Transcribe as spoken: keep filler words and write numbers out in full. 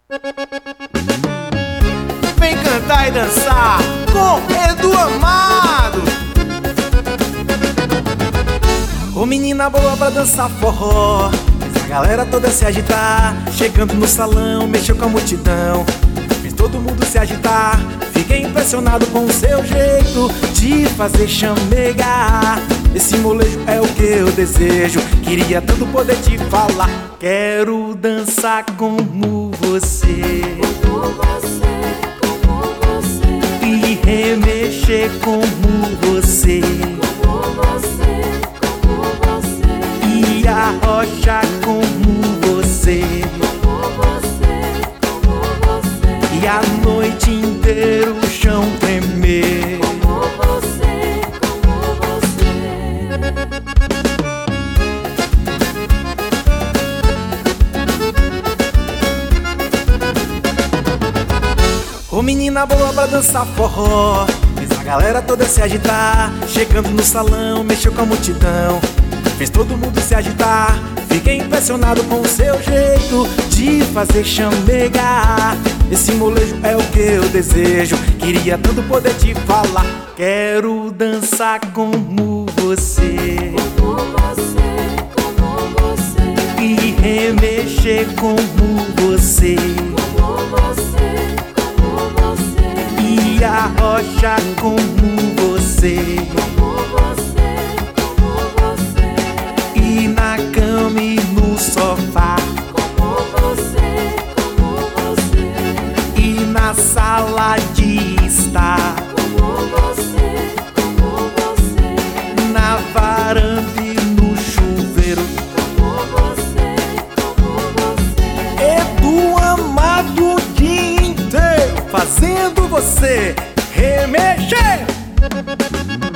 Vem cantar e dançar com Edu Amado. Ô menina boa pra dançar forró, fez a galera toda se agitar. Chegando no salão, mexeu com a multidão, fez todo mundo se agitar. Fiquei impressionado com o seu jeito de fazer chamegar. Esse molejo é o que eu desejo, queria tanto poder te falar. Quero dançar como você, como você, como você, e remexer como você, como você, como você, e arrochar como você, como você, como você, e a noite inteira o chão tremer. como você, como você. Ô menina boa pra dançar forró, fez a galera toda se agitar. Chegando no salão, mexeu com a multidão, fez todo mundo se agitar. Fiquei impressionado com o seu jeito de fazer chamegar. Esse molejo é o que eu desejo, queria tanto poder te falar. Quero dançar como você, Como você, como você, e remexer como você, como você, como você, e arrochar como você, como você, como você, e na cama e no sofá, como você, como você, e na sala de estar, como você, como você, na varanda e no chuveiro. como você, como você. Edu Amado o dia inteiro fazendo você remexer.